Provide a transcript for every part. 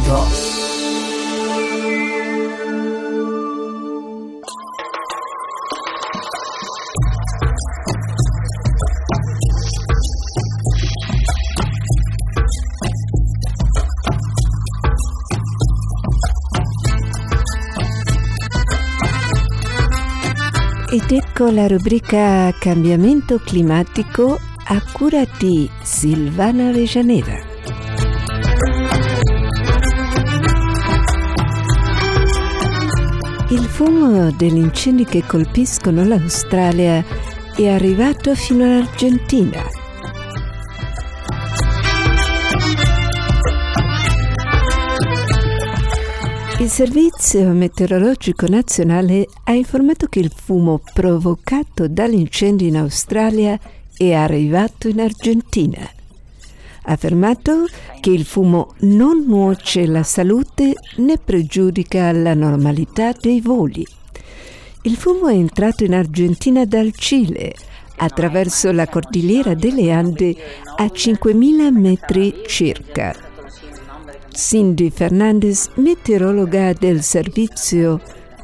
mondo. Ed ecco la rubrica Cambiamento climatico a cura di Silvana Avellaneda. Il fumo degli incendi che colpiscono l'Australia è arrivato fino all'Argentina. Il Servizio Meteorologico Nazionale ha informato che il fumo provocato dagli incendi in Australia è arrivato in Argentina. Ha affermato che il fumo non nuoce alla salute né pregiudica la normalità dei voli. Il fumo è entrato in Argentina dal Cile, attraverso la cordigliera delle Ande a 5.000 metri circa. Cindy Fernandez, meteorologa del Servizio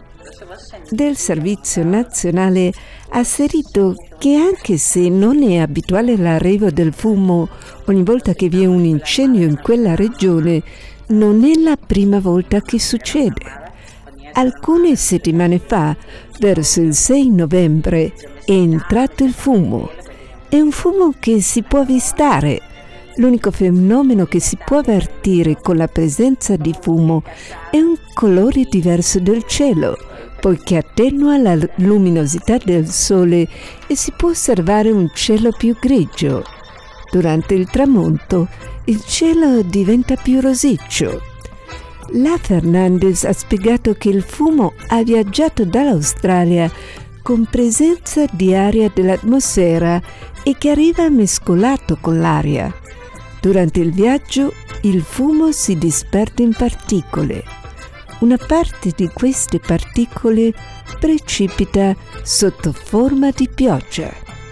Nazionale, ha asserito che anche se non è abituale l'arrivo del fumo ogni volta che vi è un incendio in quella regione, non è la prima volta che succede. Alcune settimane fa, verso il 6 novembre, è entrato il fumo. È un fumo che si può avvistare. L'unico fenomeno che si può avvertire con la presenza di fumo è un colore diverso del cielo, poiché attenua la luminosità del sole e si può osservare un cielo più grigio. Durante il tramonto il cielo diventa più rosiccio. La Fernandez ha spiegato che il fumo ha viaggiato dall'Australia con presenza di aria dell'atmosfera e che arriva mescolato con l'aria. Durante il viaggio il fumo si disperde in particole. Una parte di queste particole precipita sotto forma di pioggia.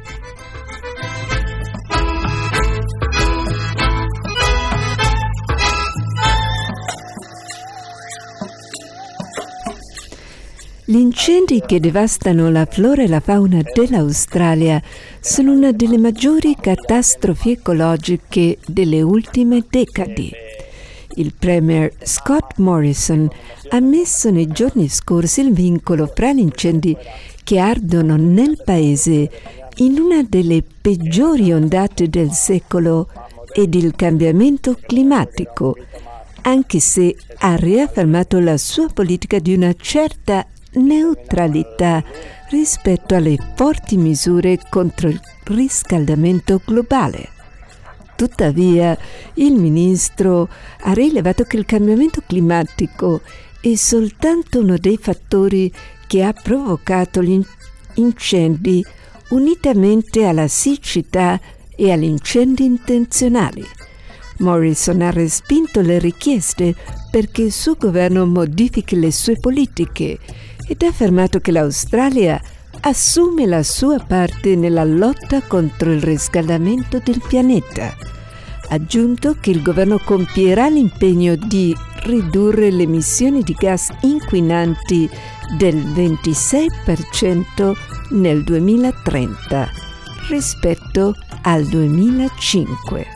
Gli incendi che devastano la flora e la fauna dell'Australia sono una delle maggiori catastrofi ecologiche delle ultime decadi. Il premier Scott Morrison ha messo nei giorni scorsi il vincolo fra gli incendi che ardono nel paese in una delle peggiori ondate del secolo ed il cambiamento climatico, anche se ha riaffermato la sua politica di una certa neutralità rispetto alle forti misure contro il riscaldamento globale. Tuttavia, il ministro ha rilevato che il cambiamento climatico è soltanto uno dei fattori che ha provocato gli incendi, unitamente alla siccità e agli incendi intenzionali. Morrison ha respinto le richieste perché il suo governo modifichi le sue politiche ed ha affermato che l'Australia assume la sua parte nella lotta contro il riscaldamento del pianeta. Ha aggiunto che il governo compierà l'impegno di ridurre le emissioni di gas inquinanti del 26% nel 2030 rispetto al 2005.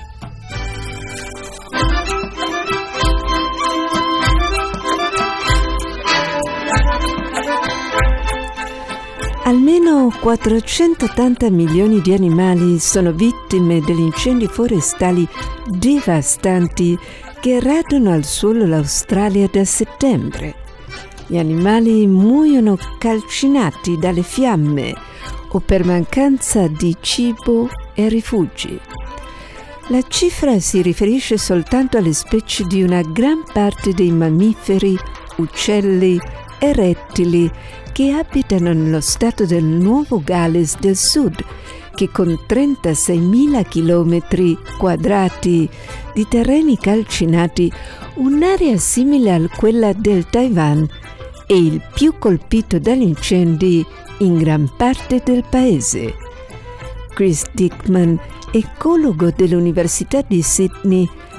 Almeno 480 milioni di animali sono vittime degli incendi forestali devastanti che radono al suolo l'Australia da settembre. Gli animali muoiono calcinati dalle fiamme o per mancanza di cibo e rifugi. La cifra si riferisce soltanto alle specie di una gran parte dei mammiferi, uccelli e rettili che abitano nello stato del Nuovo Galles del Sud, che con 36.000 chilometri quadrati di terreni calcinati, un'area simile a quella del Taiwan, è il più colpito dagli incendi in gran parte del paese. Chris Dickman, ecologo dell'Università di Sydney,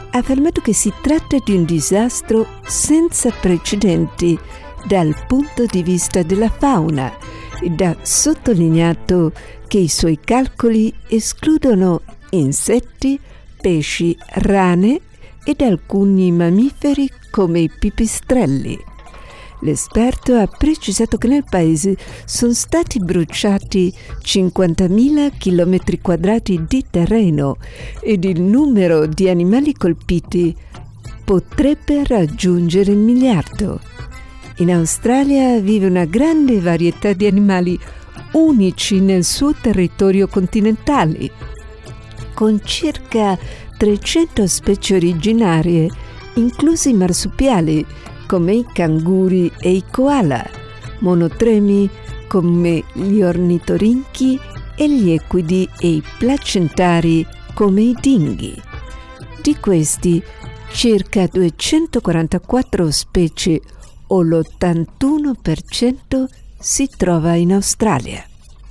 ha affermato che si tratta di un disastro senza precedenti dal punto di vista della fauna ed ha sottolineato che i suoi calcoli escludono insetti, pesci, rane ed alcuni mammiferi come i pipistrelli. L'esperto ha precisato che nel paese sono stati bruciati 50.000 km² di terreno ed il numero di animali colpiti potrebbe raggiungere il miliardo. In Australia vive una grande varietà di animali unici nel suo territorio continentale, con circa 300 specie originarie, inclusi marsupiali come i canguri e i koala, monotremi come gli ornitorinchi e gli equidi e i placentari come i dinghi. Di questi, circa 244 specie o l'81% si trova in Australia.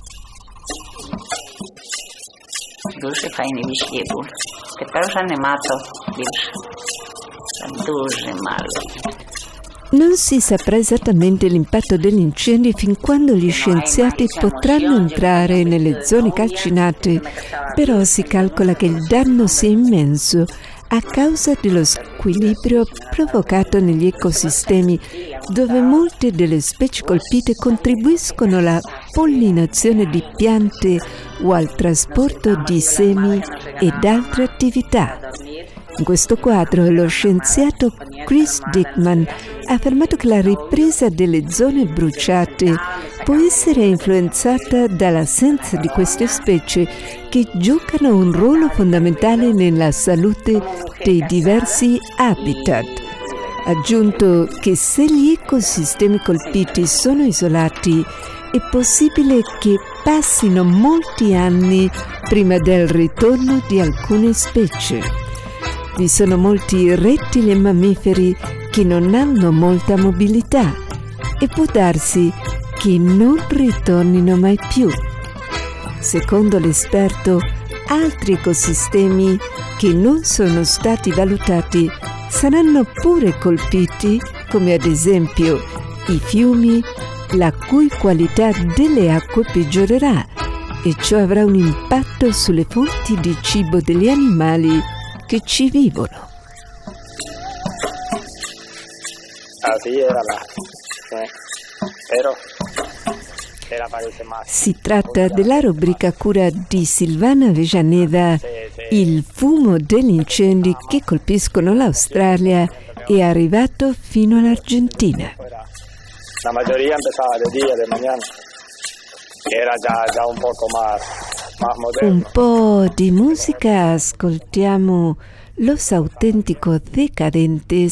Дуже файні вічки були. Тепер вже нема то більше. Дуже мало. Non si saprà esattamente l'impatto degli incendi fin quando gli scienziati potranno entrare nelle zone calcinate, però si calcola che il danno sia immenso a causa dello squilibrio provocato negli ecosistemi, dove molte delle specie colpite contribuiscono alla pollinazione di piante o al trasporto di semi ed altre attività. In questo quadro lo scienziato Chris Dickman ha affermato che la ripresa delle zone bruciate può essere influenzata dall'assenza di queste specie che giocano un ruolo fondamentale nella salute dei diversi habitat. Ha aggiunto che se gli ecosistemi colpiti sono isolati è possibile che passino molti anni prima del ritorno di alcune specie. Vi sono molti rettili e mammiferi che non hanno molta mobilità e può darsi che non ritornino mai più. Secondo l'esperto, altri ecosistemi che non sono stati valutati saranno pure colpiti, come ad esempio i fiumi, la cui qualità delle acque peggiorerà, e ciò avrà un impatto sulle fonti di cibo degli animali che ci vivono. Si tratta della rubrica a cura di Silvana Avellaneda. Il fumo degli incendi che colpiscono l'Australia è arrivato fino all'Argentina. La mayoría empezaba de día, de mañana. Era già un poco más moderno. Un po' di musica, ascoltiamo Los Auténticos Decadentes